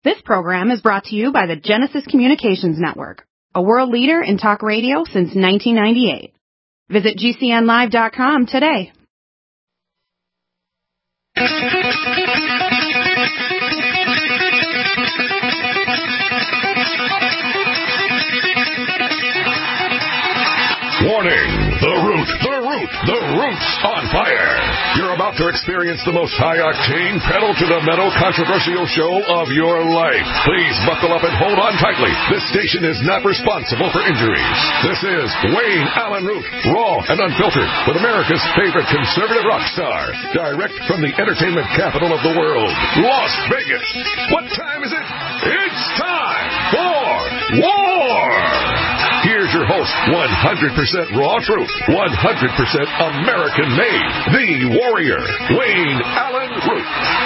This program is brought to you by the Genesis Communications Network, a world leader in talk radio since 1998. Visit GCNlive.com today. Warning! The root's on fire! You're about to experience the most high-octane, pedal-to-the-metal controversial show of your life. Please buckle up and hold on tightly. This station is not responsible for injuries. This is Wayne Allen Root, raw and unfiltered, with America's favorite conservative rock star. Direct from the entertainment capital of the world, Las Vegas. What time is it? It's time for war! Here's your host, 100% raw truth, 100% American-made, the warrior, Wayne Allen Root.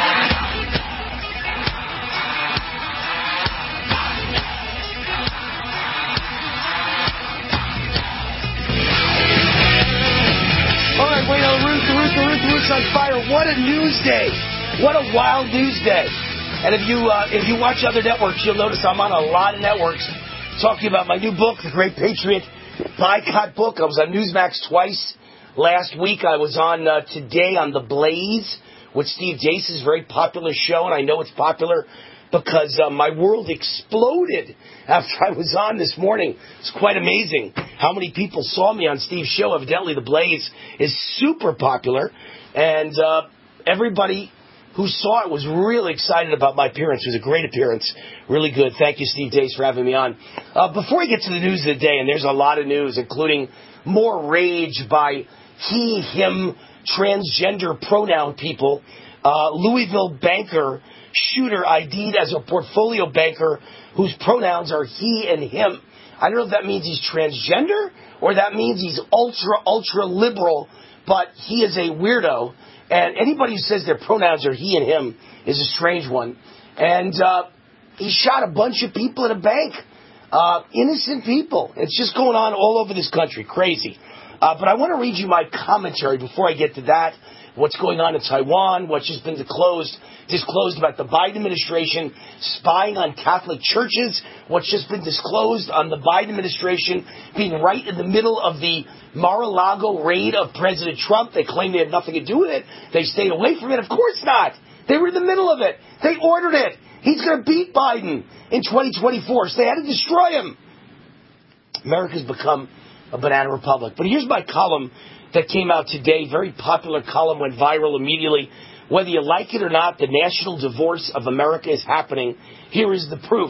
All right, Wayne Allen Root, the root's on fire. What a news day. What a wild news day. And if you watch other networks, you'll notice I'm on a lot of networks talking about my new book, The Great Patriot Boycott Book. I was on Newsmax twice last week. I was on today on The Blaze with Steve Deace's very popular show, and I know it's popular because my world exploded after I was on this morning. It's quite amazing how many people saw me on Steve's show. Evidently, The Blaze is super popular, and everybody who saw it was really excited about my appearance. It was a great appearance. Really good. Thank you, Steve Deace, for having me on. Before we get to the news of the day, and there's a lot of news, including more rage by he, him, transgender pronoun people. Louisville banker shooter ID'd as a portfolio banker whose pronouns are he and him. I don't know if that means he's transgender or that means he's ultra liberal, but he is a weirdo. And anybody who says their pronouns are he and him is a strange one. And he shot a bunch of people at a bank. Innocent people. It's just going on all over this country. Crazy. But I want to read you my commentary before I get to that. What's going on in Taiwan, what's just been disclosed about the Biden administration spying on Catholic churches, what's just been disclosed on the Biden administration being right in the middle of the Mar-a-Lago raid of President Trump. They claim they had nothing to do with it. They stayed away from it. Of course not. They were in the middle of it. They ordered it. He's going to beat Biden in 2024, so they had to destroy him. America's become a banana republic. But here's my column that came out today. Very popular column, went viral immediately. Whether you like it or not, the national divorce of America is happening. Here is the proof.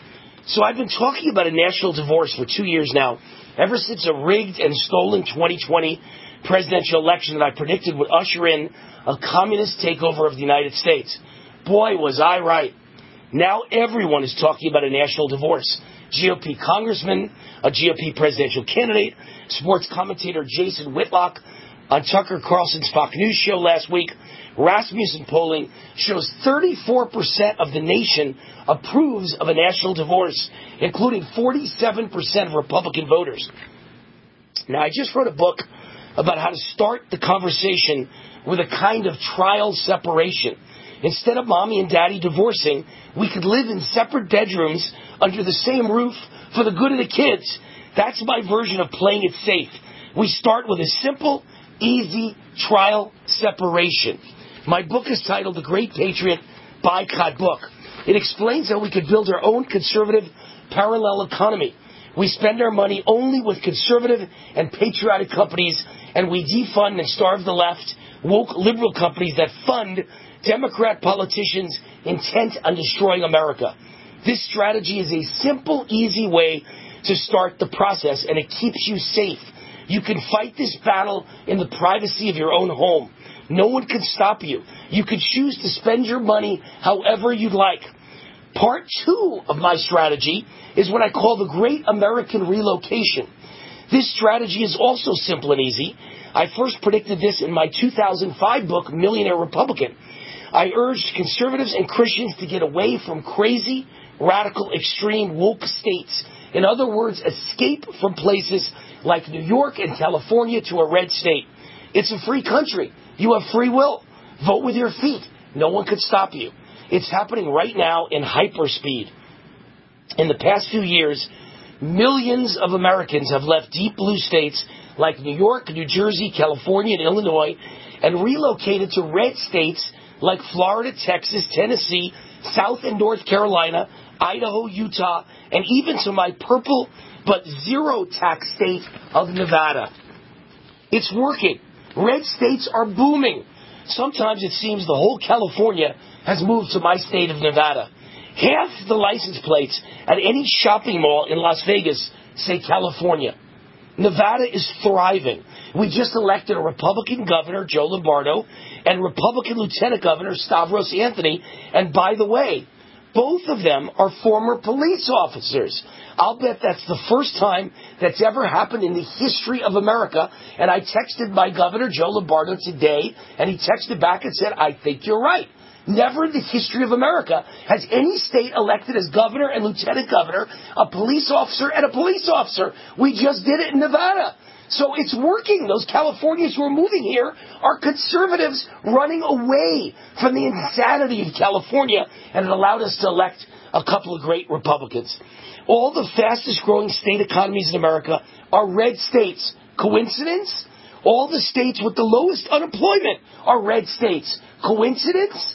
So I've been talking about a national divorce for 2 years now, ever since a rigged and stolen 2020 presidential election that I predicted would usher in a communist takeover of the United States. Boy, was I right. Now everyone is talking about a national divorce. GOP congressman, a GOP presidential candidate, sports commentator Jason Whitlock on Tucker Carlson's Fox News show last week. Rasmussen polling shows 34% of the nation approves of a national divorce, including 47% of Republican voters. Now, I just wrote a book about how to start the conversation with a kind of trial separation. Instead of mommy and daddy divorcing, we could live in separate bedrooms under the same roof for the good of the kids. That's my version of playing it safe. We start with a simple, easy trial separation. My book is titled The Great Patriot Boycott Book. It explains how we could build our own conservative parallel economy. We spend our money only with conservative and patriotic companies, and we defund and starve the left, woke liberal companies that fund Democrat politicians intent on destroying America. This strategy is a simple, easy way to start the process, and it keeps you safe. You can fight this battle in the privacy of your own home. No one can stop you. You can choose to spend your money however you'd like. Part 2 of my strategy is what I call the Great American Relocation. This strategy is also simple and easy. I first predicted this in my 2005 book, Millionaire Republican. I urged conservatives and Christians to get away from crazy, radical, extreme, woke states. In other words, escape from places like New York and California to a red state. It's a free country. You have free will. Vote with your feet. No one could stop you. It's happening right now in hyperspeed. In the past few years, millions of Americans have left deep blue states like New York, New Jersey, California, and Illinois, and relocated to red states like Florida, Texas, Tennessee, South and North Carolina, Idaho, Utah, and even to my purple but zero tax state of Nevada. It's working. Red states are booming. Sometimes it seems the whole California has moved to my state of Nevada. Half the license plates at any shopping mall in Las Vegas say California. Nevada is thriving. We just elected a Republican governor, Joe Lombardo, and Republican Lieutenant Governor Stavros Anthony. And by the way, both of them are former police officers. I'll bet that's the first time that's ever happened in the history of America. And I texted my governor, Joe Lombardo, today, and he texted back and said, I think you're right. Never in the history of America has any state elected as governor and lieutenant governor a police officer and a police officer. We just did it in Nevada. So it's working. Those Californians who are moving here are conservatives running away from the insanity of California, and it allowed us to elect a couple of great Republicans. All the fastest growing state economies in America are red states. Coincidence? All the states with the lowest unemployment are red states. Coincidence?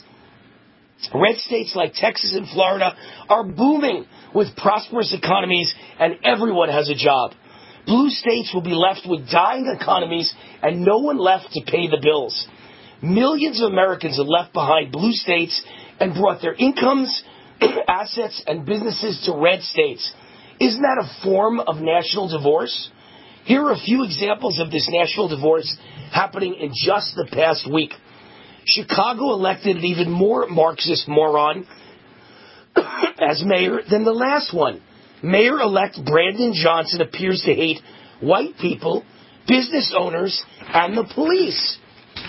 Red states like Texas and Florida are booming with prosperous economies, and everyone has a job. Blue states will be left with dying economies and no one left to pay the bills. Millions of Americans have left behind blue states and brought their incomes, assets, and businesses to red states. Isn't that a form of national divorce? Here are a few examples of this national divorce happening in just the past week. Chicago elected an even more Marxist moron as mayor than the last one. Mayor-elect Brandon Johnson appears to hate white people, business owners, and the police.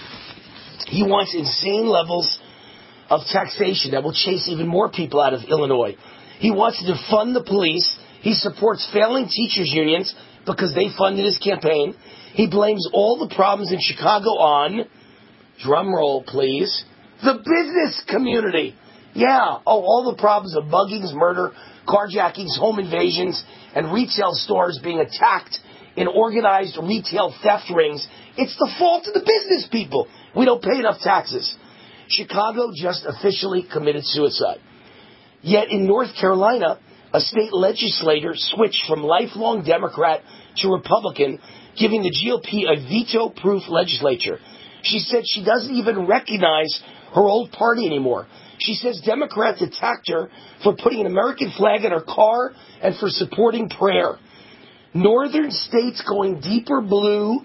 He wants insane levels of taxation that will chase even more people out of Illinois. He wants to defund the police. He supports failing teachers' unions because they funded his campaign. He blames all the problems in Chicago on, drum roll please, the business community. Yeah, all the problems of muggings, murder, carjackings, home invasions, and retail stores being attacked in organized retail theft rings. It's the fault of the business people. We don't pay enough taxes. Chicago just officially committed suicide. Yet in North Carolina, a state legislator switched from lifelong Democrat to Republican, giving the GOP a veto-proof legislature. She said she doesn't even recognize her old party anymore. She says Democrats attacked her for putting an American flag in her car and for supporting prayer. Northern states going deeper blue,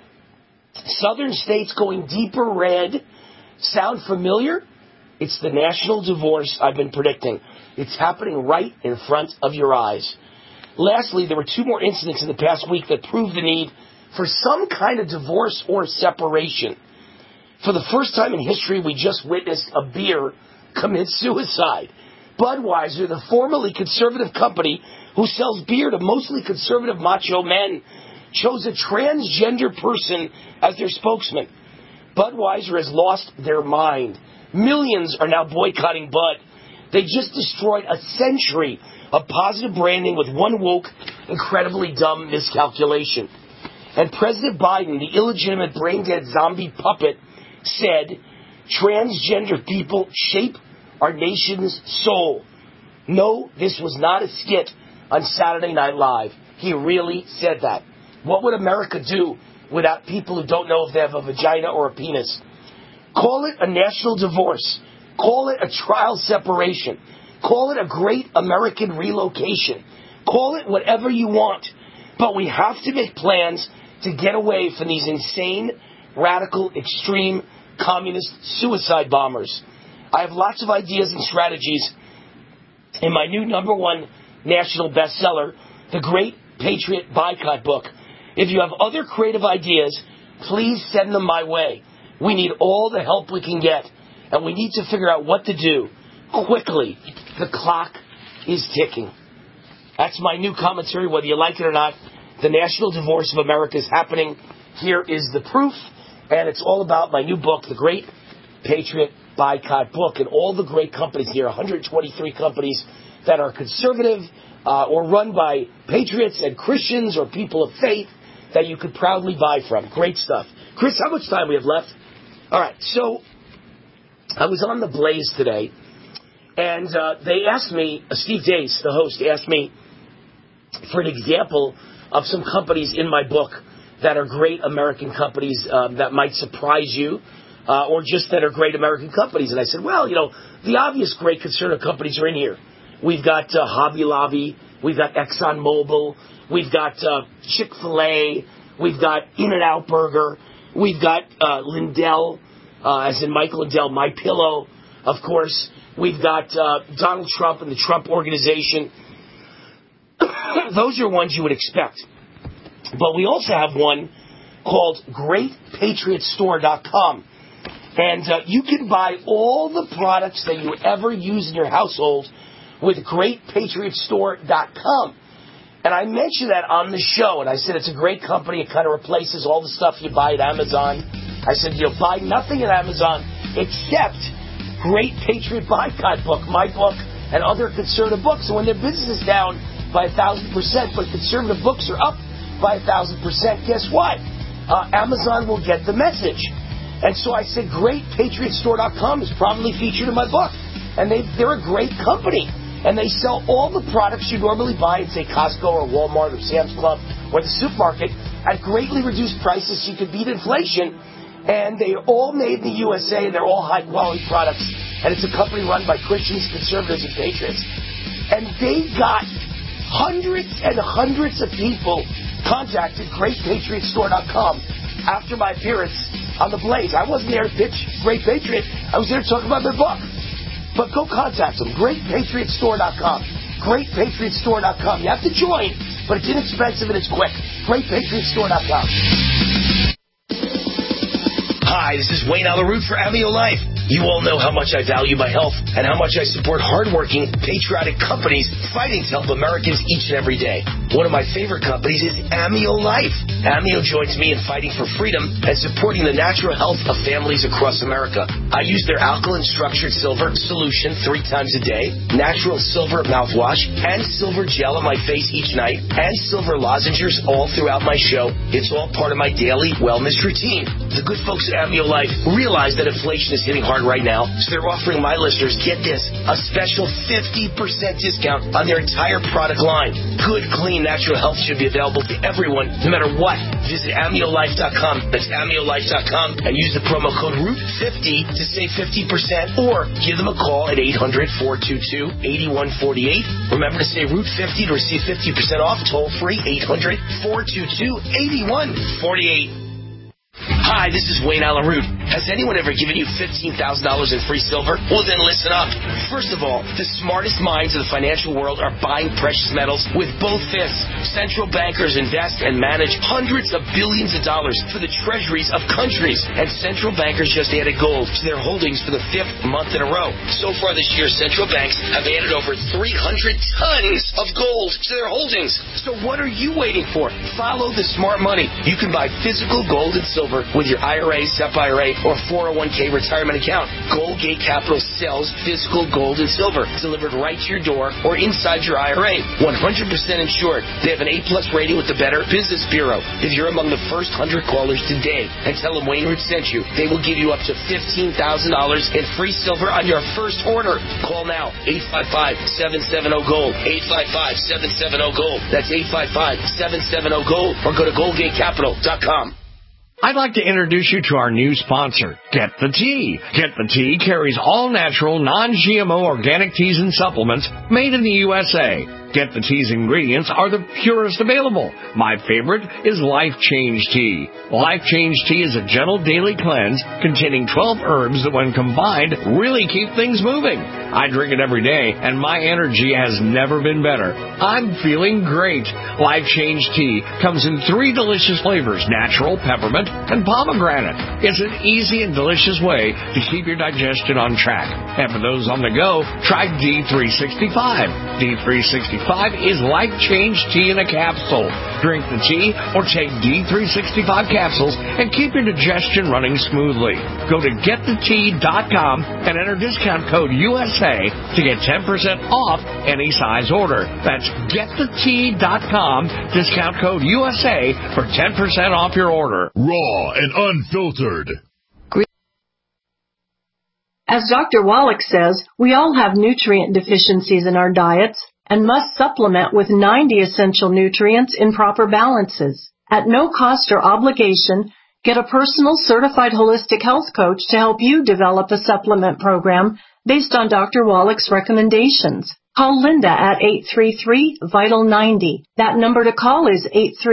southern states going deeper red. Sound familiar? It's the national divorce I've been predicting. It's happening right in front of your eyes. Lastly, there were two more incidents in the past week that proved the need for some kind of divorce or separation. For the first time in history, we just witnessed a beer commit suicide. Budweiser, the formerly conservative company who sells beer to mostly conservative macho men, chose a transgender person as their spokesman. Budweiser has lost their mind. Millions are now boycotting Bud. They just destroyed a century of positive branding with one woke, incredibly dumb miscalculation. And President Biden, the illegitimate brain-dead zombie puppet, said, transgender people shape our nation's soul. No, this was not a skit on Saturday Night Live. He really said that. What would America do without people who don't know if they have a vagina or a penis? Call it a national divorce. Call it a trial separation. Call it a great American relocation. Call it whatever you want. But we have to make plans to get away from these insane, radical, extreme, communist suicide bombers. I have lots of ideas and strategies in my new #1 national bestseller, The Great Patriot Boycott Book. If you have other creative ideas, please send them my way. We need all the help we can get, and we need to figure out what to do quickly. The clock is ticking. That's my new commentary, whether you like it or not. The national divorce of America is happening. Here is the proof, and it's all about my new book, The Great Patriot Boycott book, and all the great companies here, 123 companies that are conservative or run by patriots and Christians or people of faith that you could proudly buy from. Great stuff. Chris, how much time we have left? All right, so I was on the Blaze today, and they asked me, Steve Deace, the host, asked me for an example of some companies in my book that are great American companies that might surprise you, or just that are great American companies. And I said, well, the obvious great conservative companies are in here. We've got Hobby Lobby, we've got ExxonMobil, we've got Chick-fil-A, we've got In-N-Out Burger, we've got Lindell, as in Michael Lindell, MyPillow, of course. We've got Donald Trump and the Trump Organization. Those are ones you would expect. But we also have one called GreatPatriotStore.com. And you can buy all the products that you ever use in your household with GreatPatriotStore.com. And I mentioned that on the show, and I said it's a great company. It kind of replaces all the stuff you buy at Amazon. I said, buy nothing at Amazon except Great Patriot Boycott book, my book, and other conservative books. And when their business is down by 1,000%, but conservative books are up by 1,000%, guess what? Amazon will get the message. And so I said, GreatPatriotStore.com is probably featured in my book. And they're a great company. And they sell all the products you normally buy at, say, Costco or Walmart or Sam's Club or the supermarket at greatly reduced prices so you can beat inflation. And they're all made in the USA, and they're all high-quality products. And it's a company run by Christians, conservatives, and patriots. And they got hundreds and hundreds of people contacted GreatPatriotStore.com after my appearance on the Blaze. I wasn't there to pitch Great Patriot. I was there to talk about their book. But go contact them, GreatPatriotStore.com. GreatPatriotStore.com. You have to join, but it's inexpensive and it's quick. GreatPatriotStore.com. Hi, this is Wayne Alaroot for Amio Life. You all know how much I value my health and how much I support hardworking, patriotic companies fighting to help Americans each and every day. One of my favorite companies is Amio Life. Amio joins me in fighting for freedom and supporting the natural health of families across America. I use their alkaline structured silver solution 3 times a day, natural silver mouthwash, and silver gel on my face each night, and silver lozenges all throughout my show. It's all part of my daily wellness routine. The good folks at Amio Life realize that inflation is hitting hard right now, so they're offering my listeners, get this, a special 50% discount on their entire product line. Good, clean, natural health should be available to everyone, no matter what. Visit AmioLife.com, that's AmioLife.com, and use the promo code ROOT50 to save 50%, or give them a call at 800-422-8148. Remember to say ROOT50 to receive 50% off, toll free, 800-422-8148. Hi, this is Wayne Alaroot. Has anyone ever given you $15,000 in free silver? Well, then listen up. First of all, the smartest minds of the financial world are buying precious metals with both fists. Central bankers invest and manage hundreds of billions of dollars for the treasuries of countries. And central bankers just added gold to their holdings for the 5th month in a row. So far this year, central banks have added over 300 tons of gold to their holdings. So what are you waiting for? Follow the smart money. You can buy physical gold and silver with your IRA, SEP IRA, or 401k retirement account. Goldgate Capital sells physical gold and silver delivered right to your door or inside your IRA. 100% insured. They have an A+ rating with the Better Business Bureau. If you're among the first 100 callers today and tell them Wayne Root sent you, they will give you up to $15,000 in free silver on your first order. Call now, 855-770-GOLD, 855-770-GOLD. That's 855-770-GOLD, or go to GoldgateCapital.com. I'd like to introduce you to our new sponsor, Get the Tea. Get the Tea carries all-natural, non-GMO organic teas and supplements made in the USA. Get the Tea's ingredients are the purest available. My favorite is Life Change Tea. Life Change Tea is a gentle daily cleanse containing 12 herbs that, when combined, really keep things moving. I drink it every day, and my energy has never been better. I'm feeling great. Life Change Tea comes in 3 delicious flavors, natural, peppermint, and pomegranate. It's an easy and delicious way to keep your digestion on track. And for those on the go, try D365. D365 is like change tea in a capsule. Drink the tea or take D365 capsules and keep your digestion running smoothly. Go to getthetea.com and enter discount code USA to get 10% off any size order. That's getthetea.com, discount code USA for 10% off your order. Raw and unfiltered. As Dr. Wallach says, we all have nutrient deficiencies in our diets and must supplement with 90 essential nutrients in proper balances. At no cost or obligation, get a personal certified holistic health coach to help you develop a supplement program based on Dr. Wallach's recommendations. Call Linda at 833-VITAL-90. That number to call is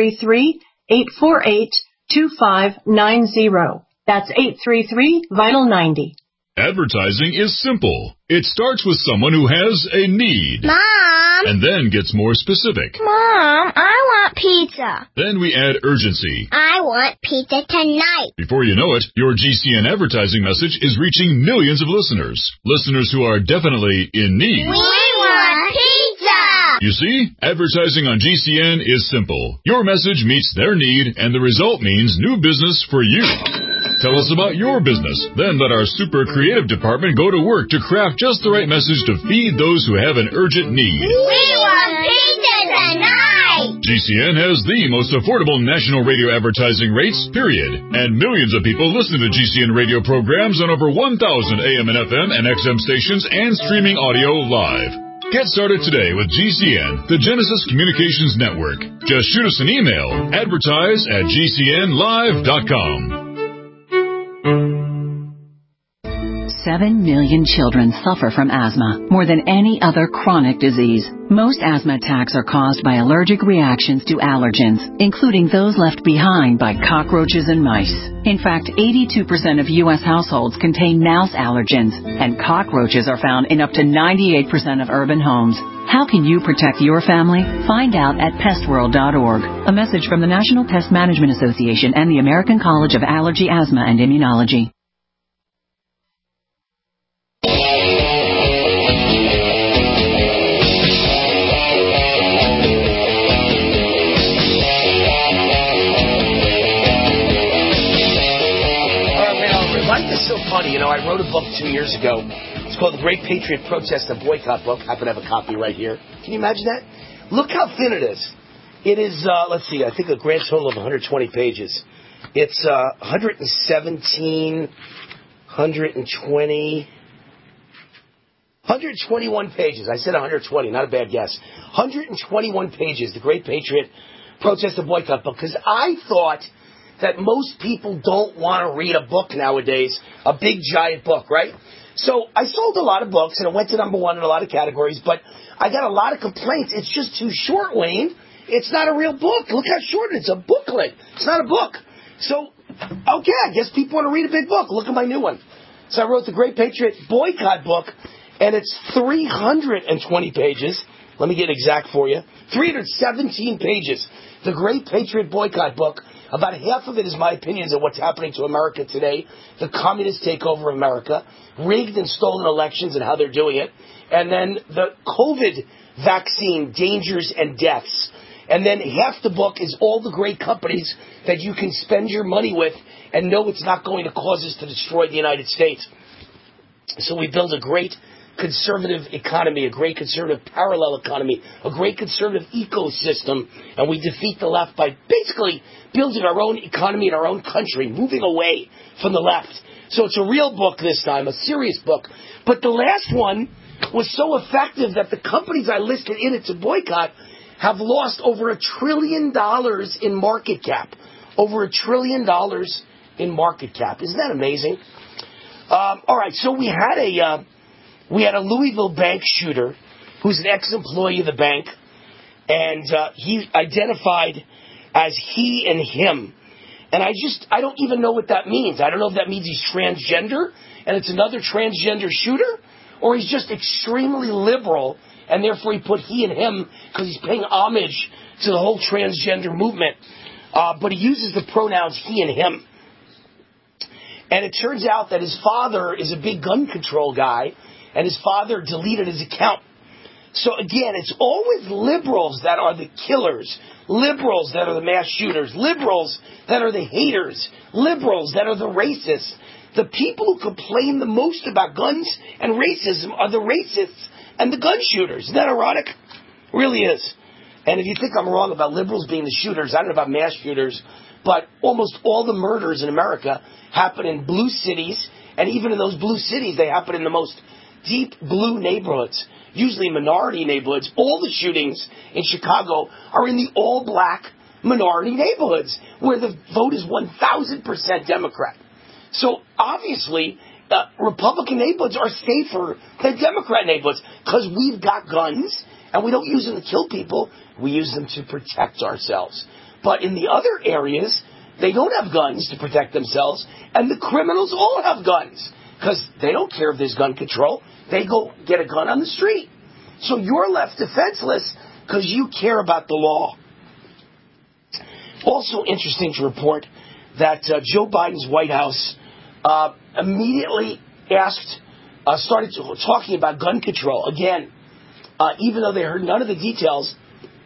833-848-2590. That's 833-VITAL-90. Advertising is simple. It starts with someone who has a need. Mom! And then gets more specific. Mom, I want pizza. Then we add urgency. I want pizza tonight. Before you know it, your GCN advertising message is reaching millions of listeners. Listeners who are definitely in need. We want pizza! You see, advertising on GCN is simple. Your message meets their need, and the result means new business for you. Tell us about your business. Then let our super creative department go to work to craft just the right message to feed those who have an urgent need. We want pizza tonight! GCN has the most affordable national radio advertising rates, period. And millions of people listen to GCN radio programs on over 1,000 AM and FM and XM stations and streaming audio live. Get started today with GCN, the Genesis Communications Network. Just shoot us an email, advertise@gcnlive.com. 7 million children suffer from asthma, more than any other chronic disease. Most asthma attacks are caused by allergic reactions to allergens, including those left behind by cockroaches and mice. In fact, 82% of U.S. households contain mouse allergens, and cockroaches are found in up to 98% of urban homes. How can you protect your family? Find out at pestworld.org. A message from the National Pest Management Association and the American College of Allergy, Asthma, and Immunology. So funny, you know, I wrote a book 2 years ago. It's called The Great Patriot Protest and Boycott Book. I happen to have a copy right here. Can you imagine that? Look how thin it is. It is, let's see, I think a grand total of 120 pages. It's 121 pages. I said 120, not a bad guess. 121 pages, The Great Patriot Protest and Boycott Book, because I thought that most people don't want to read a book nowadays, a big, giant book, right? So I sold a lot of books, and it went to number one in a lot of categories, but I got a lot of complaints. It's just too short, Wayne. It's not a real book. Look how short it is. It's a booklet. It's not a book. So, okay, I guess people want to read a big book. Look at my new one. So I wrote The Great Patriot Boycott Book, and it's 320 pages. Let me get exact for you. 317 pages. The Great Patriot Boycott Book. About half of it is my opinions of what's happening to America today, the communist takeover of America, rigged and stolen elections and how they're doing it, and then the COVID vaccine dangers and deaths. And then half the book is all the great companies that you can spend your money with and know it's not going to cause us to destroy the United States. So we build a great conservative economy, a great conservative parallel economy, a great conservative ecosystem, and we defeat the left by basically building our own economy in our own country, moving away from the left. So it's a real book this time, a serious book. But the last one was so effective that the companies I listed in it to boycott have lost over $1 trillion in market cap. Over $1 trillion in market cap. Isn't that amazing? All right, so we had a Louisville bank shooter who's an ex-employee of the bank, and he identified as he and him. And I don't even know what that means. I don't know if that means he's transgender, and it's another transgender shooter, or he's just extremely liberal, and therefore he put he and him because he's paying homage to the whole transgender movement. But he uses the pronouns he and him. And it turns out that his father is a big gun control guy, and his father deleted his account. So again, it's always liberals that are the killers, liberals that are the mass shooters, liberals that are the haters, liberals that are the racists. The people who complain the most about guns and racism are the racists and the gun shooters. Isn't that ironic? It really is. And if you think I'm wrong about liberals being the shooters, I don't know about mass shooters, but almost all the murders in America happen in blue cities, and even in those blue cities, they happen in the most deep blue neighborhoods, usually minority neighborhoods. All the shootings in Chicago are in the all-black minority neighborhoods, where the vote is 1,000% Democrat. So obviously, Republican neighborhoods are safer than Democrat neighborhoods because we've got guns, and we don't use them to kill people. We use them to protect ourselves. But in the other areas, they don't have guns to protect themselves, and the criminals all have guns because they don't care if there's gun control. They go get a gun on the street. So you're left defenseless because you care about the law. Also interesting to report that Joe Biden's White House immediately started talking about gun control again, even though they heard none of the details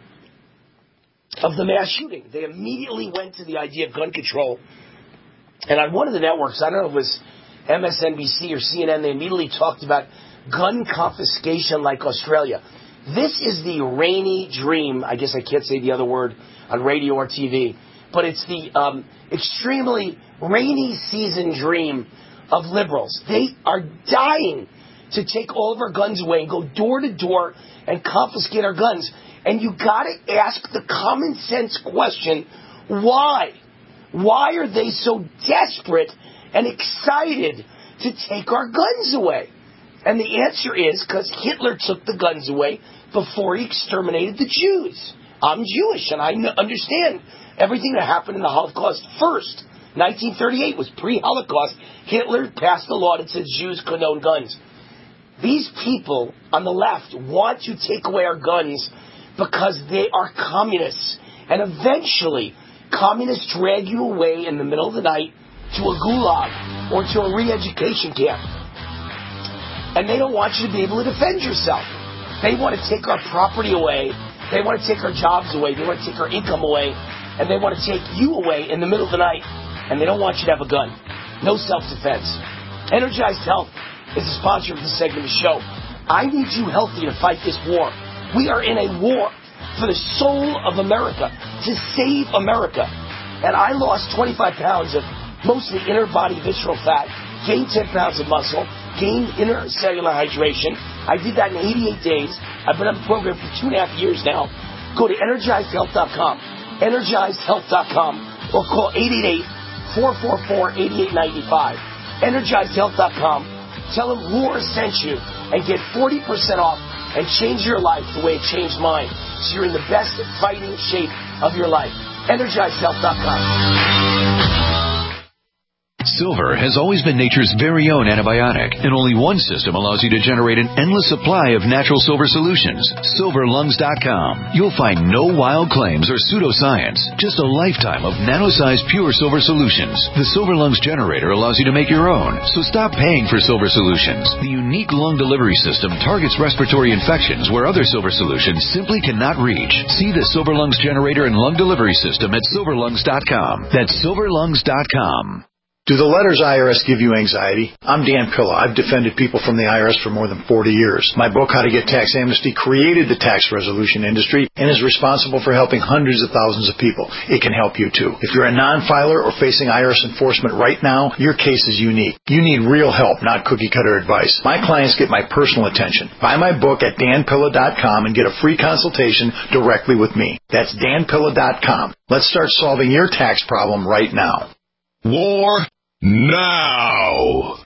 of the mass shooting. They immediately went to the idea of gun control. And on one of the networks, I don't know if it was MSNBC or CNN, they immediately talked about gun confiscation like Australia. This is the rainy dream, I guess I can't say the other word on radio or TV, but it's the extremely rainy season dream of liberals. They are dying to take all of our guns away and go door to door and confiscate our guns. And you got to ask the common sense question, why? Why are they so desperate and excited to take our guns away? And the answer is because Hitler took the guns away before he exterminated the Jews. I'm Jewish, and I understand everything that happened in the Holocaust first. 1938 was pre-Holocaust. Hitler passed a law that says Jews could own guns. These people on the left want to take away our guns because they are communists. And eventually, communists drag you away in the middle of the night to a gulag or to a re-education camp. And they don't want you to be able to defend yourself. They want to take our property away. They want to take our jobs away. They want to take our income away. And they want to take you away in the middle of the night. And they don't want you to have a gun. No self-defense. Energized Health is the sponsor of this segment of the show. I need you healthy to fight this war. We are in a war for the soul of America, to save America. And I lost 25 pounds of mostly inner body visceral fat, gained 10 pounds of muscle, gained intercellular hydration. I did that in 88 days. I've been on the program for 2.5 years now. Go to EnergizedHealth.com, EnergizedHealth.com, or call 888-444-8895. EnergizedHealth.com. Tell them War sent you and get 40% off and change your life the way it changed mine. So you're in the best fighting shape of your life. EnergizedHealth.com. Silver has always been nature's very own antibiotic, and only one system allows you to generate an endless supply of natural silver solutions. SilverLungs.com. You'll find no wild claims or pseudoscience, just a lifetime of nano-sized pure silver solutions. The Silver Lungs generator allows you to make your own, so stop paying for silver solutions. The unique lung delivery system targets respiratory infections where other silver solutions simply cannot reach. See the Silver Lungs generator and lung delivery system at SilverLungs.com. That's SilverLungs.com. Do the letters IRS give you anxiety? I'm Dan Pilla. I've defended people from the IRS for more than 40 years. My book, How to Get Tax Amnesty, created the tax resolution industry and is responsible for helping hundreds of thousands of people. It can help you too. If you're a non-filer or facing IRS enforcement right now, your case is unique. You need real help, not cookie-cutter advice. My clients get my personal attention. Buy my book at danpilla.com and get a free consultation directly with me. That's danpilla.com. Let's start solving your tax problem right now. War now!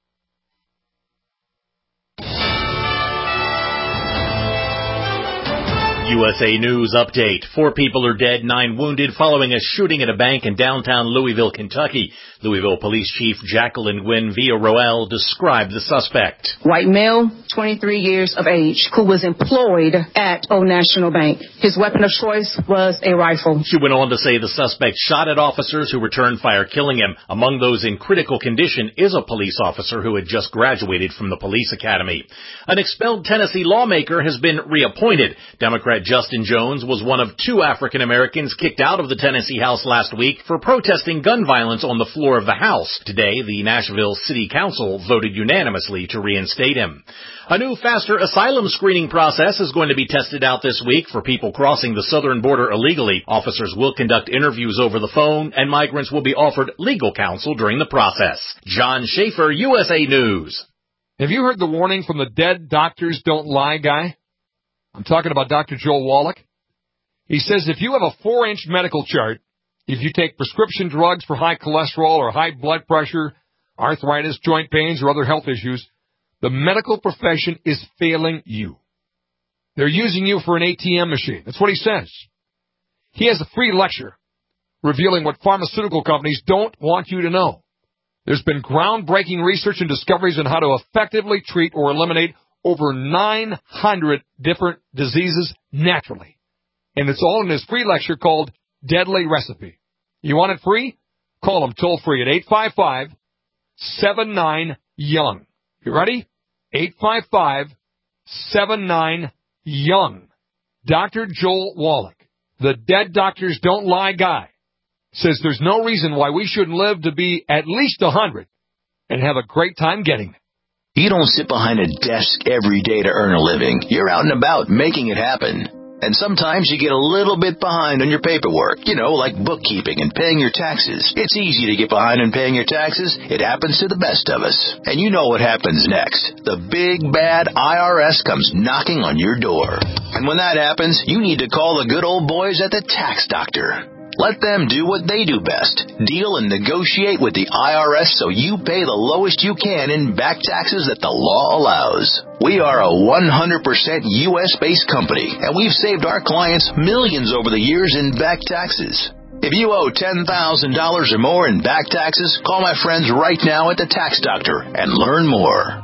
USA News Update. 4 people are dead, 9 wounded following a shooting at a bank in downtown Louisville, Kentucky. Louisville Police Chief Jacqueline Gwen Villarroel described the suspect. White male, 23 years of age, who was employed at Old National Bank. His weapon of choice was a rifle. She went on to say the suspect shot at officers who returned fire, killing him. Among those in critical condition is a police officer who had just graduated from the police academy. An expelled Tennessee lawmaker has been reappointed. Democrat Justin Jones was one of 2 African Americans kicked out of the Tennessee House last week for protesting gun violence on the floor of the House. Today, the Nashville City Council voted unanimously to reinstate him. A new, faster asylum screening process is going to be tested out this week for people crossing the southern border illegally. Officers will conduct interviews over the phone, and migrants will be offered legal counsel during the process. John Schaefer, USA News. Have you heard the warning from the Dead Doctors Don't Lie guy? I'm talking about Dr. Joel Wallach. He says if you have a 4-inch medical chart, if you take prescription drugs for high cholesterol or high blood pressure, arthritis, joint pains, or other health issues, the medical profession is failing you. They're using you for an ATM machine. That's what he says. He has a free lecture revealing what pharmaceutical companies don't want you to know. There's been groundbreaking research and discoveries on how to effectively treat or eliminate over 900 different diseases naturally. And it's all in his free lecture called Deadly Recipe. You want it free? Call him toll-free at 855-79-YOUNG. You ready? 855-79-YOUNG. Dr. Joel Wallach, the Dead Doctors Don't Lie guy, says there's no reason why we shouldn't live to be at least 100 and have a great time getting it. You don't sit behind a desk every day to earn a living. You're out and about making it happen. And sometimes you get a little bit behind on your paperwork, like bookkeeping and paying your taxes. It's easy to get behind on paying your taxes. It happens to the best of us. And you know what happens next. The big, bad IRS comes knocking on your door. And when that happens, you need to call the good old boys at the Tax Doctor. Let them do what they do best. Deal and negotiate with the IRS so you pay the lowest you can in back taxes that the law allows. We are a 100% U.S.-based company, and we've saved our clients millions over the years in back taxes. If you owe $10,000 or more in back taxes, call my friends right now at the Tax Doctor and learn more.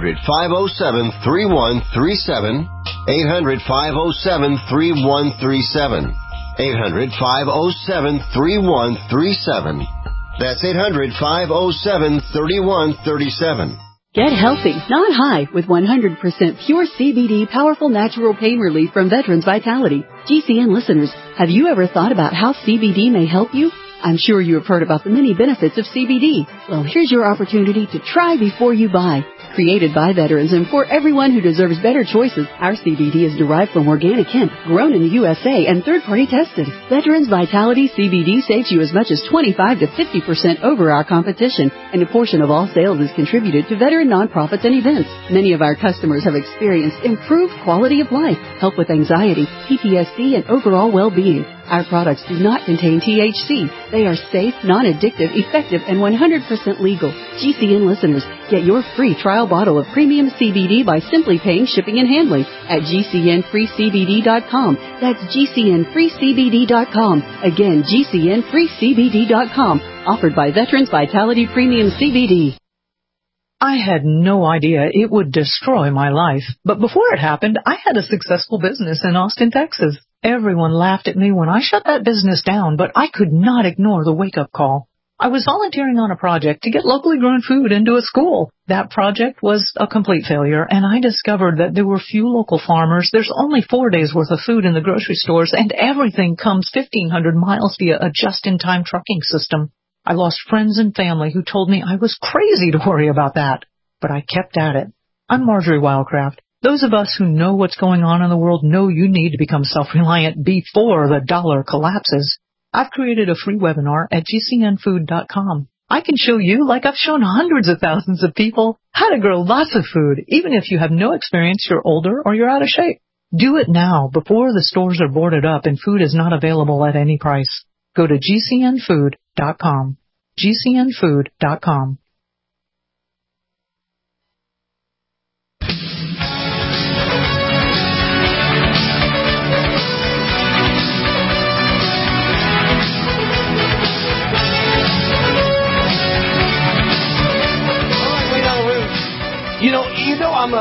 800-507-3137. 800-507-3137. 800-507-3137. That's 800-507-3137. Get healthy, not high, with 100% pure CBD powerful natural pain relief from Veterans Vitality. GCN listeners, have you ever thought about how CBD may help you? I'm sure you have heard about the many benefits of CBD. Well, here's your opportunity to try before you buy. Created by veterans and for everyone who deserves better choices, our CBD is derived from organic hemp, grown in the USA and third-party tested. Veterans Vitality CBD saves you as much as 25 to 50% over our competition, and a portion of all sales is contributed to veteran nonprofits and events. Many of our customers have experienced improved quality of life, help with anxiety, PTSD, and overall well-being. Our products do not contain THC. They are safe, non-addictive, effective, and 100% legal. GCN listeners, get your free trial bottle of premium CBD by simply paying shipping and handling at GCNFreeCBD.com. That's GCNFreeCBD.com. Again, GCNFreeCBD.com. Offered by Veterans Vitality Premium CBD. I had no idea it would destroy my life. But before it happened, I had a successful business in Austin, Texas. Everyone laughed at me when I shut that business down, but I could not ignore the wake-up call. I was volunteering on a project to get locally grown food into a school. That project was a complete failure, and I discovered that there were few local farmers. There's only 4 days' worth of food in the grocery stores, and everything comes 1,500 miles via a just-in-time trucking system. I lost friends and family who told me I was crazy to worry about that, but I kept at it. I'm Marjorie Wildcraft. Those of us who know what's going on in the world know you need to become self-reliant before the dollar collapses. I've created a free webinar at GCNfood.com. I can show you, like I've shown hundreds of thousands of people, how to grow lots of food, even if you have no experience, you're older, or you're out of shape. Do it now before the stores are boarded up and food is not available at any price. Go to GCNfood.com. GCNfood.com.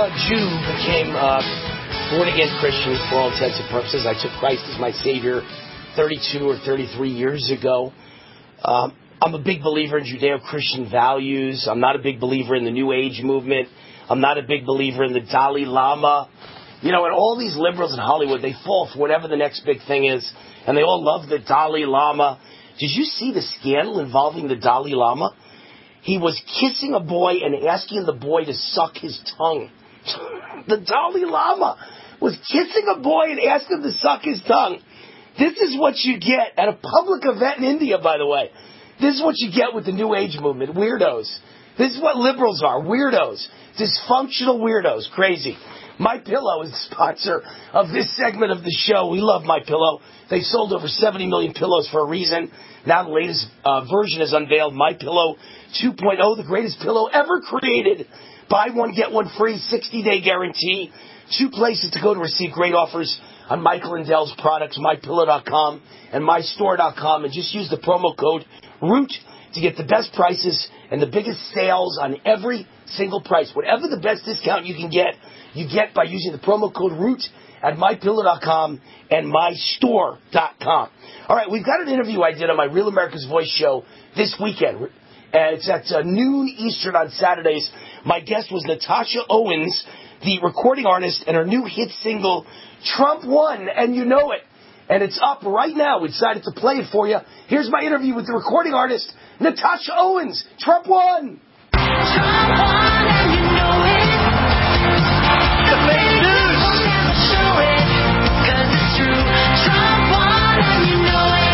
a Jew, became born-again Christian for all intents and purposes. I took Christ as my Savior 32 or 33 years ago. I'm a big believer in Judeo-Christian values. I'm not a big believer in the New Age movement. I'm not a big believer in the Dalai Lama. You know, and all these liberals in Hollywood, they fall for whatever the next big thing is, and they all love the Dalai Lama. Did you see the scandal involving the Dalai Lama? He was kissing a boy and asking the boy to suck his tongue. The Dalai Lama was kissing a boy and asking him to suck his tongue. This is what you get at a public event in India, by the way. This is what you get with the New Age movement, weirdos. This is what liberals are, weirdos. Dysfunctional weirdos, crazy. MyPillow is the sponsor of this segment of the show. We love MyPillow. They sold over 70 million pillows for a reason. Now the latest version is unveiled, MyPillow 2.0, the greatest pillow ever created. Buy one, get one free, 60-day guarantee. 2 places to go to receive great offers on Michael and Dell's products, MyPillow.com and MyStore.com. And just use the promo code ROOT to get the best prices and the biggest sales on every single price. Whatever the best discount you get by using the promo code ROOT at MyPillow.com and MyStore.com. All right, we've got an interview I did on my Real America's Voice show this weekend. It's at noon Eastern on Saturdays. My guest was Natasha Owens, the recording artist, and her new hit single, Trump Won, and you know it. And it's up right now. We decided to play it for you. Here's my interview with the recording artist, Natasha Owens. Trump won. Trump won, and you know it. The fake news. We'll never show it, 'cause it's true. Trump won, and you know it.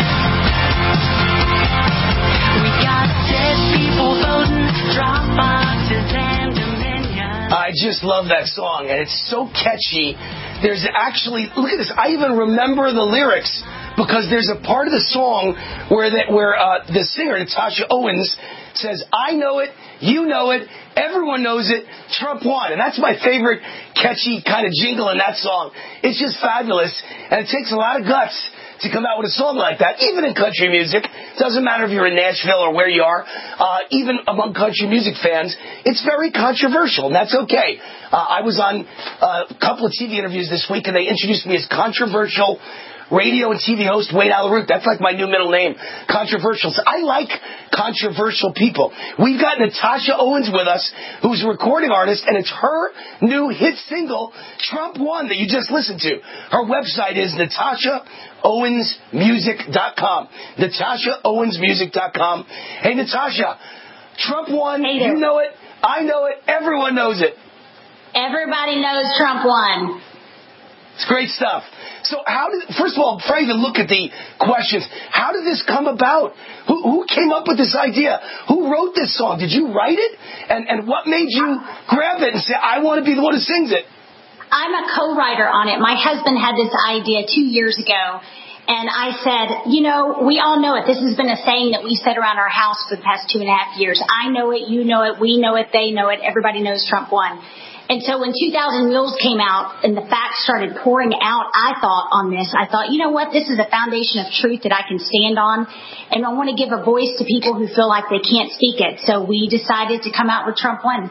We got dead people voting, drop boxes and Dominion. I just love that song, and it's so catchy. There's actually, look at this, I even remember the lyrics because there's a part of the song where the singer, Natasha Owens, says, I know it, you know it, everyone knows it, Trump won. And that's my favorite catchy kind of jingle in that song. It's just fabulous, and it takes a lot of guts to come out with a song like that, even in country music. Doesn't matter if you're in Nashville or where you are, even among country music fans, it's very controversial, and that's okay. I was on a couple of TV interviews this week, and they introduced me as controversial radio and TV host Wayne Allyn. That's like my new middle name, controversial. So I like controversial people. We've got Natasha Owens with us, who's a recording artist, and it's her new hit single, Trump Won, that you just listened to. Her website is NatashaOwensMusic.com. NatashaOwensMusic.com. Hey, Natasha, Trump won. Hey, you know it. I know it. Everyone knows it. Everybody knows Trump won. It's great stuff. So first of all, before I even look at the questions, how did this come about? Who came up with this idea? Who wrote this song? Did you write it? And what made you grab it and say, I want to be the one who sings it? I'm a co-writer on it. My husband had this idea 2 years ago. And I said, you know, we all know it. This has been a saying that we said around our house for the past 2.5 years. I know it, you know it, we know it, they know it, everybody knows Trump won. And so when 2000 Mules came out and the facts started pouring out, I thought, you know what, this is a foundation of truth that I can stand on, and I want to give a voice to people who feel like they can't speak it. So we decided to come out with Trump Won.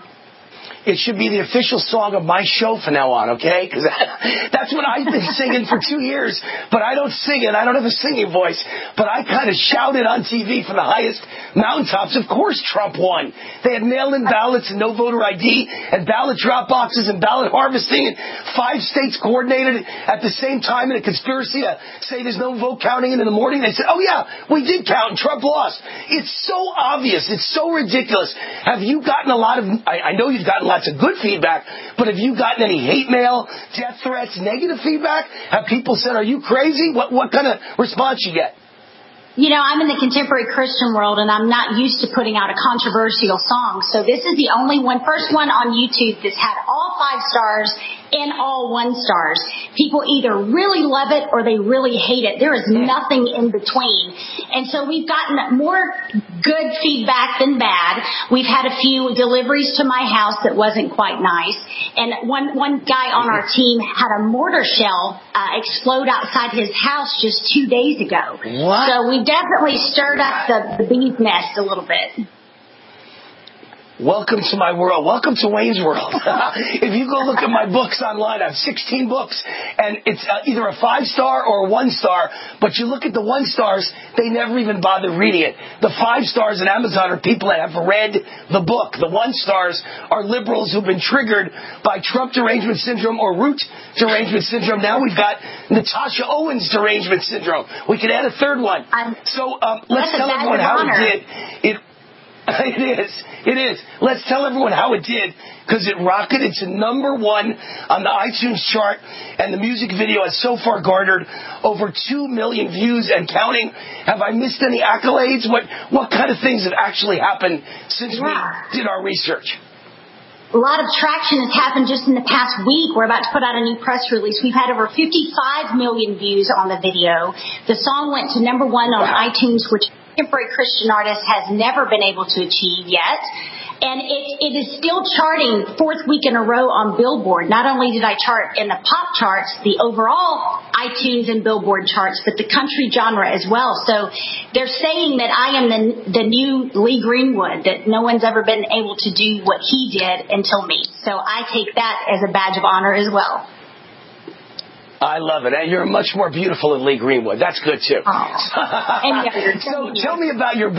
It should be the official song of my show from now on, okay? Because that's what I've been singing for 2 years. But I don't sing it. I don't have a singing voice. But I kind of shouted on TV from the highest mountaintops. Of course Trump won. They had mail-in ballots and no voter ID and ballot drop boxes and ballot harvesting, and 5 states coordinated at the same time in a conspiracy to say there's no vote counting in the morning. They said, oh yeah, we did count and Trump lost. It's so obvious. It's so ridiculous. Have you gotten a lot of, I know you've gotten lots of good feedback, but have you gotten any hate mail, death threats, negative feedback? Have people said, are you crazy? What kind of response you get? You know, I'm in the contemporary Christian world, and I'm not used to putting out a controversial song. So this is the first one on YouTube that's had all 5 stars and all 1 stars. People either really love it or they really hate it. There is nothing in between. And so we've gotten more good feedback than bad. We've had a few deliveries to my house that wasn't quite nice. And one guy on our team had a mortar shell explode outside his house just 2 days ago. What? So we definitely stirred up the bee's nest a little bit. Welcome to my world. Welcome to Wayne's World. If you go look at my books online, I have 16 books, and it's either a 5-star or a 1-star, but you look at the 1-stars, they never even bother reading it. The 5 stars in Amazon are people that have read the book. The 1-stars are liberals who've been triggered by Trump derangement syndrome or Root derangement syndrome. Now we've got Natasha Owens derangement syndrome. We could add a third one. So let's tell everyone how it did. It is. Let's tell everyone how it did, because it rocketed to #1 on the iTunes chart, and the music video has so far garnered over 2 million views and counting. Have I missed any accolades? What kind of things have actually happened since we did our research? A lot of traction has happened just in the past week. We're about to put out a new press release. We've had over 55 million views on the video. The song went to #1 on iTunes, which contemporary Christian artist has never been able to achieve yet. And it is still charting 4th week in a row on Billboard. Not only did I chart in the pop charts, the overall iTunes and Billboard charts, but the country genre as well. So they're saying that I am the new Lee Greenwood, that no one's ever been able to do what he did until me. So I take that as a badge of honor as well. I love it. And you're much more beautiful than Lee Greenwood. That's good, too. So tell me about your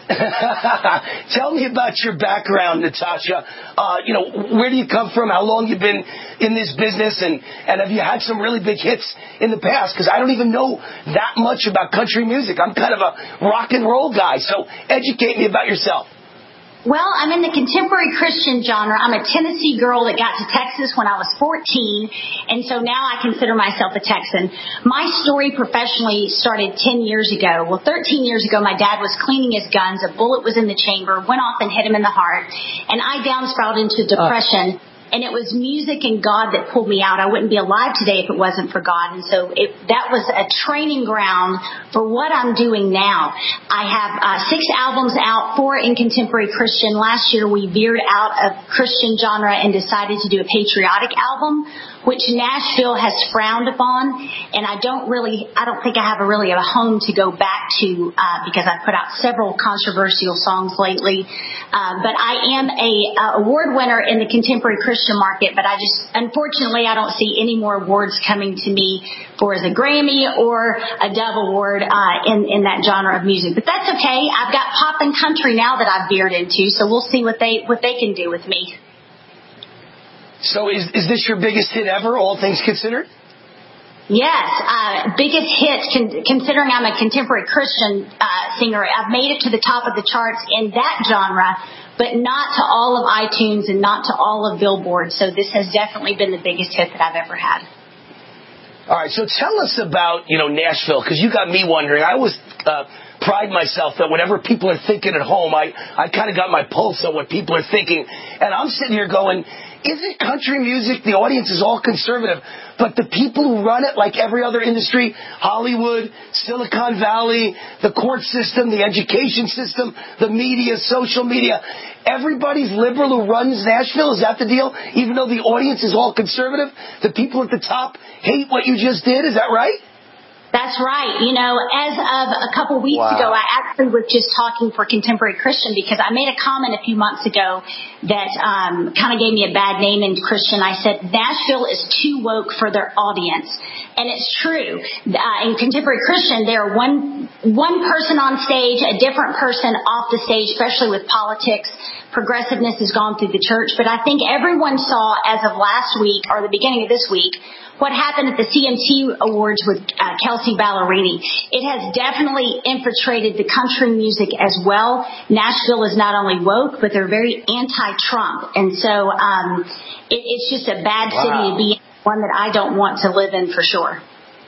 background, Natasha. Where do you come from? How long you've been in this business? And have you had some really big hits in the past? Because I don't even know that much about country music. I'm kind of a rock and roll guy. So educate me about yourself. Well, I'm in the contemporary Christian genre. I'm a Tennessee girl that got to Texas when I was 14, and so now I consider myself a Texan. My story professionally started 10 years ago. Well, 13 years ago, my dad was cleaning his guns. A bullet was in the chamber, went off and hit him in the heart, and I downspiraled into depression. And it was music and God that pulled me out. I wouldn't be alive today if it wasn't for God. And so that was a training ground for what I'm doing now. I have 6 albums out, 4 in contemporary Christian. Last year we veered out of Christian genre and decided to do a patriotic album, which Nashville has frowned upon. And I don't think I have a home to go back to because I've put out several controversial songs lately. But I am a award winner in the contemporary Christian market, but unfortunately, I don't see any more awards coming to me for as a Grammy or a Dove Award in that genre of music. But that's okay. I've got pop and country now that I've veered into, so we'll see what they can do with me. So is this your biggest hit ever, all things considered? Yes, biggest hit, considering I'm a contemporary Christian singer. I've made it to the top of the charts in that genre, but not to all of iTunes and not to all of Billboard. So this has definitely been the biggest hit that I've ever had. All right, so tell us about, Nashville, because you got me wondering. I always pride myself that whatever people are thinking at home, I kind of got my pulse on what people are thinking. And I'm sitting here going, isn't country music, the audience is all conservative, but the people who run it, like every other industry, Hollywood, Silicon Valley, the court system, the education system, the media, social media, everybody's liberal who runs Nashville? Is that the deal? Even though the audience is all conservative, the people at the top hate what you just did? Is that right? That's right. As of a couple weeks ago, I actually was just talking for contemporary Christian because I made a comment a few months ago that kind of gave me a bad name in Christian. I said, Nashville is too woke for their audience. And it's true. In contemporary Christian, there are one person on stage, a different person off the stage, especially with politics. Progressiveness has gone through the church. But I think everyone saw as of last week or the beginning of this week what happened at the CMT Awards with Kelsea Ballerini. It has definitely infiltrated the country music as well. Nashville is not only woke, but they're very anti-Trump. And so it's just a bad city to be in, one that I don't want to live in for sure.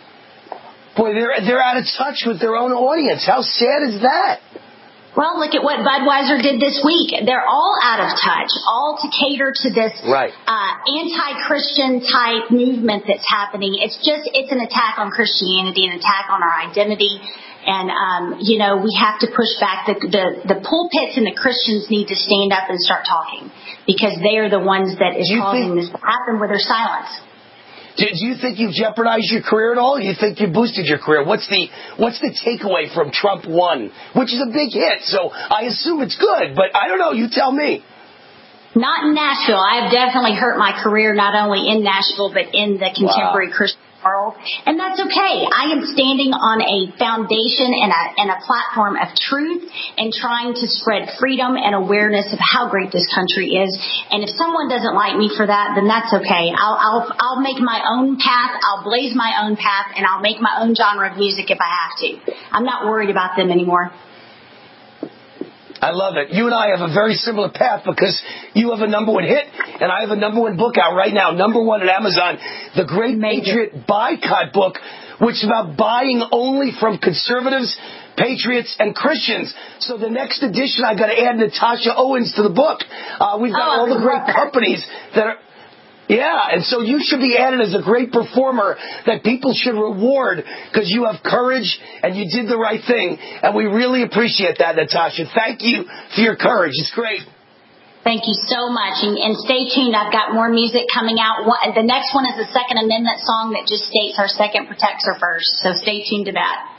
Boy, they're out of touch with their own audience. How sad is that? Well, look at what Budweiser did this week. They're all out of touch, all to cater to this anti-Christian type movement that's happening. It's an attack on Christianity, an attack on our identity. And, we have to push back. The pulpits and the Christians need to stand up and start talking because they are the ones that is causing this to happen with their silence. Do you think you've jeopardized your career at all? Or do you think you boosted your career? What's the takeaway from Trump 1, which is a big hit? So I assume it's good, but I don't know. You tell me. Not in Nashville. I have definitely hurt my career not only in Nashville, but in the contemporary Christian world. And that's okay. I am standing on a foundation and a platform of truth and trying to spread freedom and awareness of how great this country is. And if someone doesn't like me for that, then that's okay. I'll make my own path. I'll blaze my own path, and I'll make my own genre of music if I have to. I'm not worried about them anymore. I love it. You and I have a very similar path because you have a #1 hit and I have a #1 book out right now, #1 at Amazon, The Great Patriot Boycott book, which is about buying only from conservatives, patriots, and Christians. So the next edition, I got to add Natasha Owens to the book. We've got all the great companies that are... Yeah, and so you should be added as a great performer that people should reward because you have courage and you did the right thing. And we really appreciate that, Natasha. Thank you for your courage. It's great. Thank you so much. And stay tuned. I've got more music coming out. The next one is a Second Amendment song that just states our second protects our first. So stay tuned to that.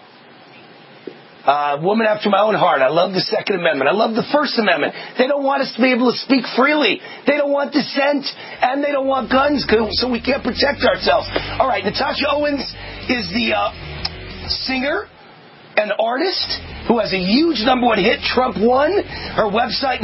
Woman after my own heart. I love the Second Amendment. I love the First Amendment. They don't want us to be able to speak freely. They don't want dissent, and they don't want guns, so we can't protect ourselves. All right, Natasha Owens is the singer and artist who has a huge #1 hit, Trump Won. Her website,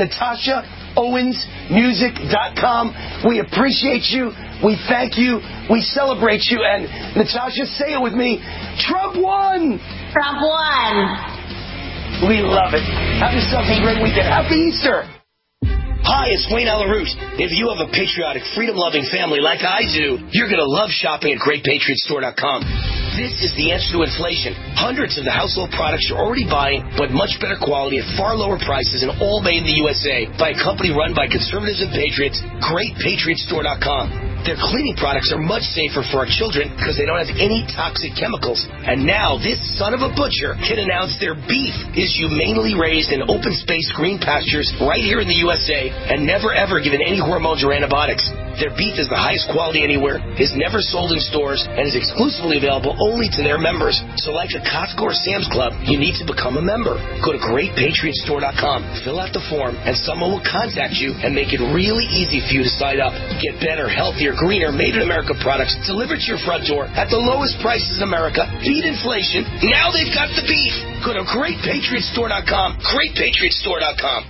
NatashaOwensMusic.com. We appreciate you. We thank you. We celebrate you. And Natasha, say it with me. Trump won! Trump won! We love it. Have yourself a great weekend. Happy Easter! Hi, it's Wayne Alaroot. If you have a patriotic, freedom-loving family like I do, you're going to love shopping at GreatPatriotStore.com. This is the answer to inflation. Hundreds of the household products you're already buying, but much better quality at far lower prices and all made in the USA by a company run by conservatives and patriots, GreatPatriotStore.com. Their cleaning products are much safer for our children because they don't have any toxic chemicals. And now this son of a butcher can announce their beef is humanely raised in open-space green pastures right here in the USA and never ever given any hormones or antibiotics. Their beef is the highest quality anywhere, is never sold in stores, and is exclusively available only to their members. So like a Costco or Sam's Club, you need to become a member. Go to GreatPatriotStore.com, fill out the form, and someone will contact you and make it really easy for you to sign up. Get better, healthier, greener, made-in-America products delivered to your front door at the lowest prices in America. Beat inflation. Now they've got the beef. Go to GreatPatriotStore.com, GreatPatriotStore.com.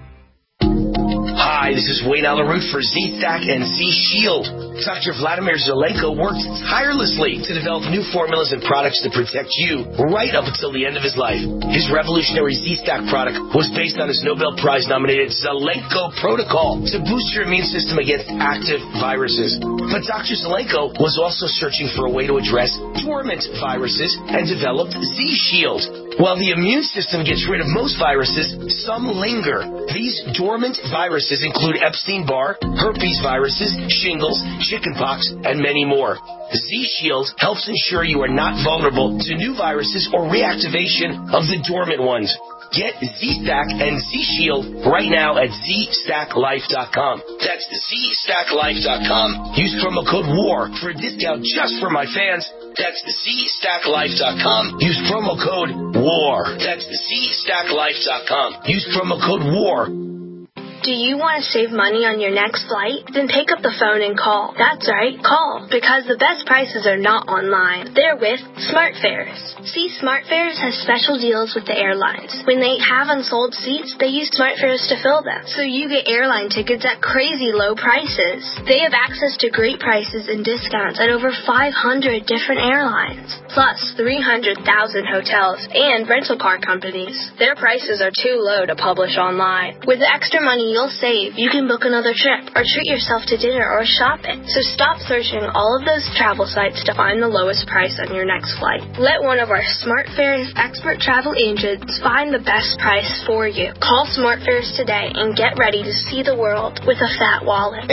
Hi, this is Wayne Alaroot for Z-Stack and Z-Shield. Dr. Vladimir Zelenko worked tirelessly to develop new formulas and products to protect you right up until the end of his life. His revolutionary Z-Stack product was based on his Nobel Prize-nominated Zelenko Protocol to boost your immune system against active viruses. But Dr. Zelenko was also searching for a way to address dormant viruses and developed Z-Shield. While the immune system gets rid of most viruses, some linger. These dormant viruses include Epstein-Barr, herpes viruses, shingles, chickenpox, and many more. Z-Shield helps ensure you are not vulnerable to new viruses or reactivation of the dormant ones. Get Z-Stack and Z-Shield right now at ZStackLife.com. That's ZStackLife.com. Use promo code WAR for a discount just for my fans. That's ZStackLife.com. Use promo code WAR. That's ZStackLife.com. Use promo code WAR. Do you want to save money on your next flight? Then pick up the phone and call. That's right, call. Because the best prices are not online. They're with SmartFares. See, SmartFares has special deals with the airlines. When they have unsold seats, they use SmartFares to fill them. So you get airline tickets at crazy low prices. They have access to great prices and discounts at over 500 different airlines. Plus 300,000 hotels and rental car companies. Their prices are too low to publish online. With the extra money you'll save, you can book another trip or treat yourself to dinner or shopping. So stop searching all of those travel sites to find the lowest price on your next flight. Let one of our SmartFares expert travel agents find the best price for you. Call SmartFares today and get ready to see the world with a fat wallet.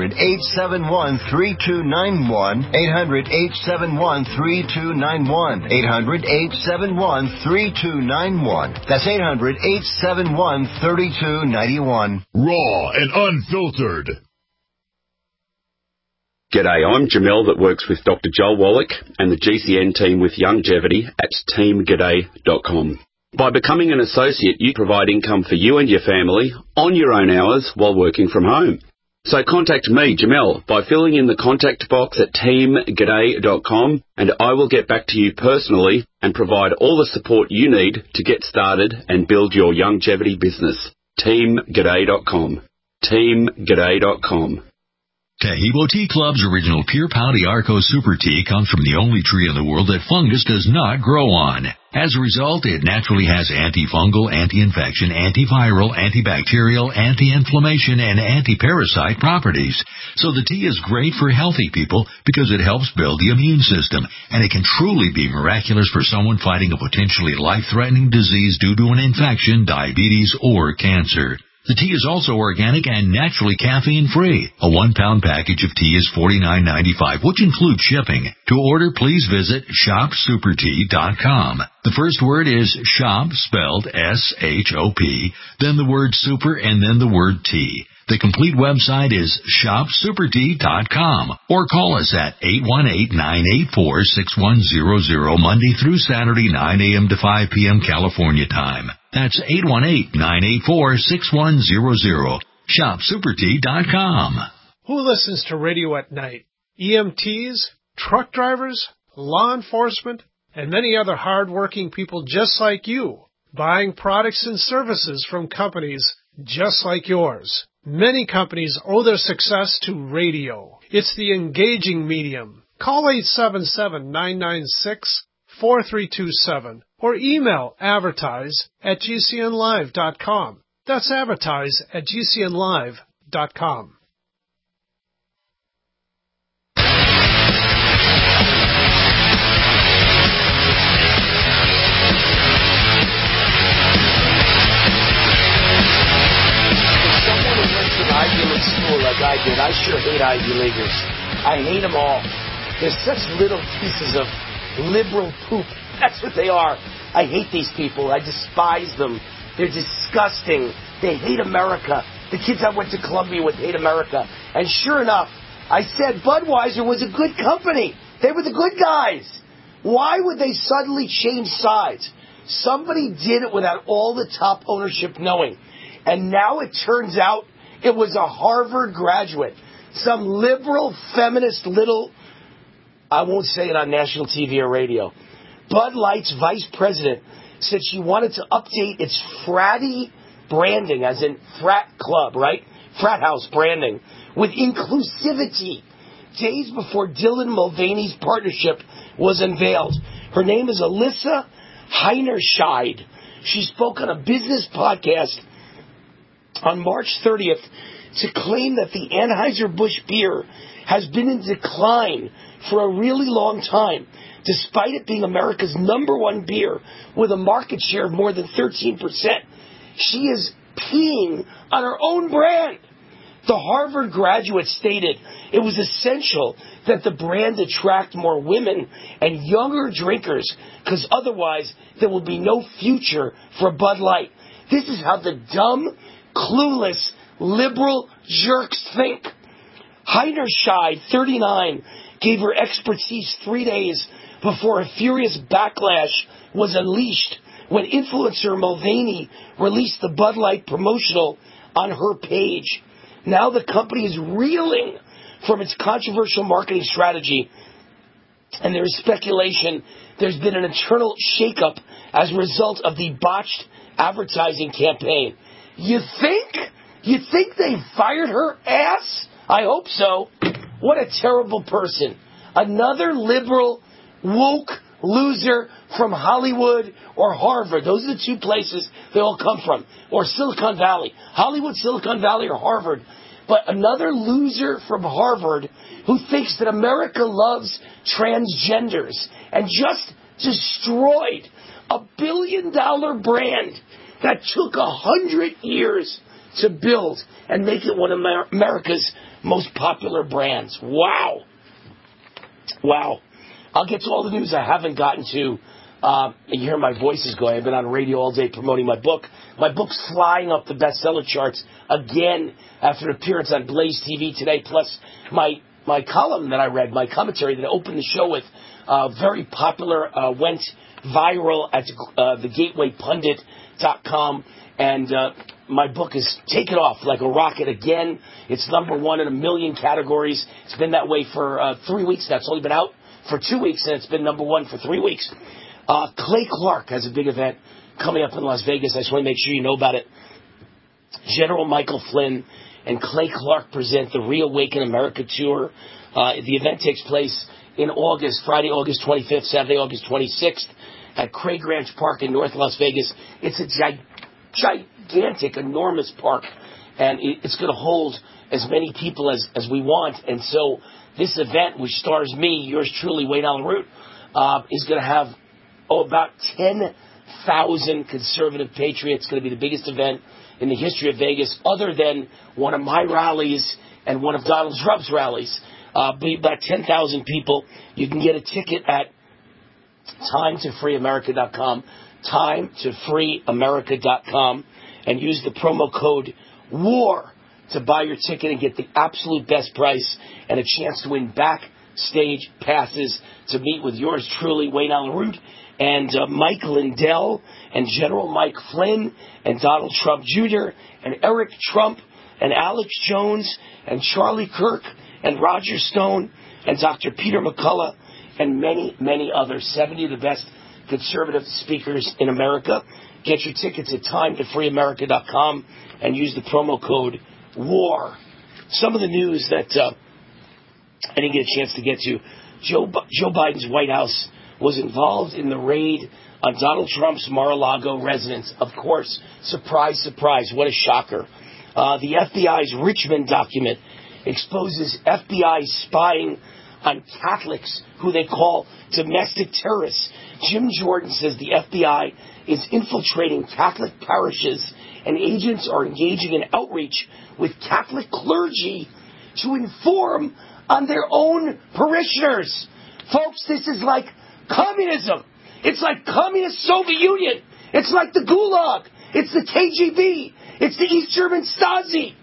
800-871-3291. 800-871-3291. 800-871-3291. That's 800-871-3291. Raw and unfiltered. G'day, I'm Jamel that works with Dr. Joel Wallach and the GCN team with Longevity at teamg'day.com. By becoming an associate, you provide income for you and your family on your own hours while working from home. So contact me, Jamel, by filling in the contact box at teamg'day.com, and I will get back to you personally and provide all the support you need to get started and build your longevity business. teamg'day.com. teamg'day.com. Tahibo Tea Club's original Pure Pau d'Arco Super Tea comes from the only tree in the world that fungus does not grow on. As a result, it naturally has antifungal, anti-infection, antiviral, antibacterial, anti-inflammation, and anti-parasite properties. So the tea is great for healthy people because it helps build the immune system, and it can truly be miraculous for someone fighting a potentially life-threatening disease due to an infection, diabetes, or cancer. The tea is also organic and naturally caffeine-free. A 1-pound package of tea is $49.95, which includes shipping. To order, please visit shopsupertea.com. The first word is shop, spelled S-H-O-P, then the word super, and then the word tea. The complete website is shopsupertea.com, or call us at 818-984-6100 Monday through Saturday, 9 a.m. to 5 p.m. California time. That's 818-984-6100. ShopSuperTea.com. Who listens to radio at night? EMTs, truck drivers, law enforcement, and many other hard-working people just like you, buying products and services from companies just like yours. Many companies owe their success to radio. It's the engaging medium. Call 877-996-4327 or email advertise@gcnlive.com. That's advertise@gcnlive.com. Ivy League school like I did. I sure hate Ivy Leaguers. I hate them all. They're such little pieces of liberal poop. That's what they are. I hate these people. I despise them. They're disgusting. They hate America. The kids I went to Columbia with hate America. And sure enough, I said Budweiser was a good company. They were the good guys. Why would they suddenly change sides? Somebody did it without all the top ownership knowing. And now it turns out it was a Harvard graduate, some liberal, feminist little, I won't say it on national TV or radio. Bud Light's vice president said she wanted to update its fratty branding, as in frat club, right? Frat house branding, with inclusivity. Days before Dylan Mulvaney's partnership was unveiled. Her name is Alyssa Heinerscheid. She spoke on a business podcast on March 30th to claim that the Anheuser-Busch beer has been in decline for a really long time, despite it being America's #1 beer with a market share of more than 13%. She is peeing on her own brand. The Harvard graduate stated it was essential that the brand attract more women and younger drinkers, because otherwise there will be no future for Bud Light. This is how the dumb, clueless, liberal jerks think. Heinerscheid, 39, gave her expertise 3 days before a furious backlash was unleashed when influencer Mulvaney released the Bud Light promotional on her page. Now the company is reeling from its controversial marketing strategy, and there is speculation there's been an internal shakeup as a result of the botched advertising campaign. You think they fired her ass? I hope so. What a terrible person. Another liberal, woke loser from Hollywood or Harvard. Those are the two places they all come from. Or Silicon Valley. Hollywood, Silicon Valley, or Harvard. But another loser from Harvard who thinks that America loves transgenders and just destroyed $1 billion brand that took 100 years to build and make it one of America's most popular brands. Wow. I'll get to all the news I haven't gotten to. You hear my voice is going. I've been on radio all day promoting my book. My book's flying up the bestseller charts again after an appearance on Blaze TV today, plus my my column that I read, my commentary that I opened the show with, very popular, went viral at thegatewaypundit.com, and my book is taken off like a rocket again. It's number one in 1 million categories. It's been that way for 3 weeks now. It's only been out for 2 weeks, and it's been number one for 3 weeks. Clay Clark has a big event coming up in Las Vegas. I just want to make sure you know about it. General Michael Flynn and Clay Clark present the Reawaken America Tour. The event takes place in August, Friday, August 25th, Saturday, August 26th at Craig Ranch Park in North Las Vegas. It's a gigantic, enormous park, and it's going to hold as many people as we want. And so this event, which stars me, yours truly, Wayne Allen Root, is going to have about 10,000 conservative patriots. It's going to be the biggest event in the history of Vegas, other than one of my rallies and one of Donald Trump's rallies. Be about 10,000 people. You can get a ticket at timetofreeamerica.com, timetofreeamerica.com, and use the promo code WAR to buy your ticket and get the absolute best price and a chance to win backstage passes to meet with yours truly, Wayne Allen Root, and Mike Lindell, and General Mike Flynn, and Donald Trump Jr., and Eric Trump, and Alex Jones, and Charlie Kirk, and Roger Stone, and Dr. Peter McCullough, and many, many others. 70 of the best conservative speakers in America. Get your tickets at timetofreeamerica.com and use the promo code WAR. Some of the news that I didn't get a chance to get to. Joe Biden's White House was involved in the raid on Donald Trump's Mar-a-Lago residence. Of course, surprise, surprise, what a shocker. The FBI's Richmond document exposes FBI spying on Catholics who they call domestic terrorists. Jim Jordan says the FBI is infiltrating Catholic parishes, and agents are engaging in outreach with Catholic clergy to inform on their own parishioners. Folks, this is like communism. It's like communist Soviet Union. It's like the Gulag. It's the KGB. It's the East German Stasi.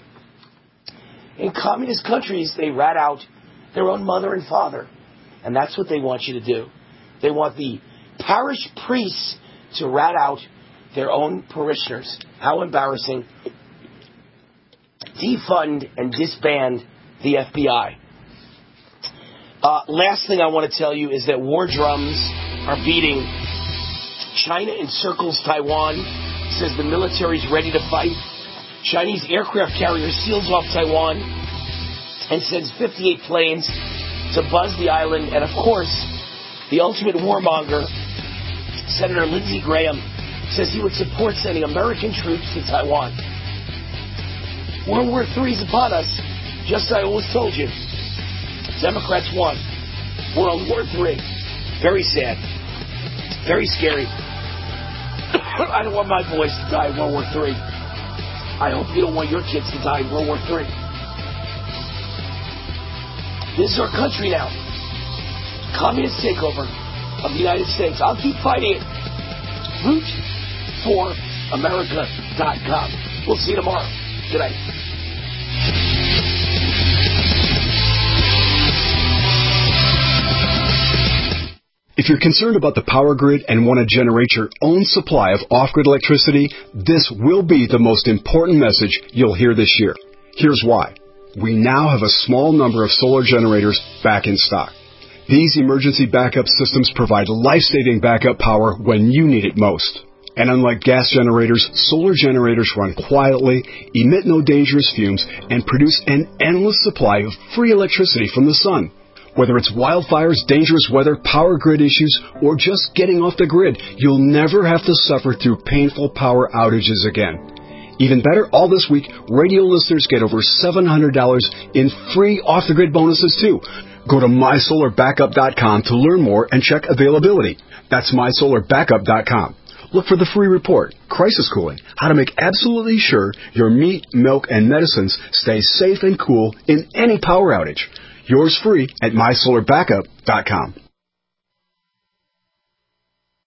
In communist countries, they rat out their own mother and father. And that's what they want you to do. They want the parish priests to rat out their own parishioners. How embarrassing. Defund and disband the FBI. Last thing I want to tell you is that war drums are beating. China encircles Taiwan, says the military's ready to fight. Chinese aircraft carrier seals off Taiwan and sends 58 planes to buzz the island. And, of course, the ultimate warmonger, Senator Lindsey Graham, says he would support sending American troops to Taiwan. World War III is upon us, just as I always told you. Democrats won. World War III. Very sad. Very scary. I don't want my boys to die in World War III. I hope you don't want your kids to die in World War III. This is our country now. Communist takeover of the United States. I'll keep fighting it. RootForAmerica.com. We'll see you tomorrow. Good night. If you're concerned about the power grid and want to generate your own supply of off-grid electricity, this will be the most important message you'll hear this year. Here's why. We now have a small number of solar generators back in stock. These emergency backup systems provide life-saving backup power when you need it most. And unlike gas generators, solar generators run quietly, emit no dangerous fumes, and produce an endless supply of free electricity from the sun. Whether it's wildfires, dangerous weather, power grid issues, or just getting off the grid, you'll never have to suffer through painful power outages again. Even better, all this week, radio listeners get over $700 in free off-the-grid bonuses, too. Go to MySolarBackup.com to learn more and check availability. That's MySolarBackup.com. Look for the free report, Crisis Cooling, how to make absolutely sure your meat, milk, and medicines stay safe and cool in any power outage. Yours free at MySolarBackup.com.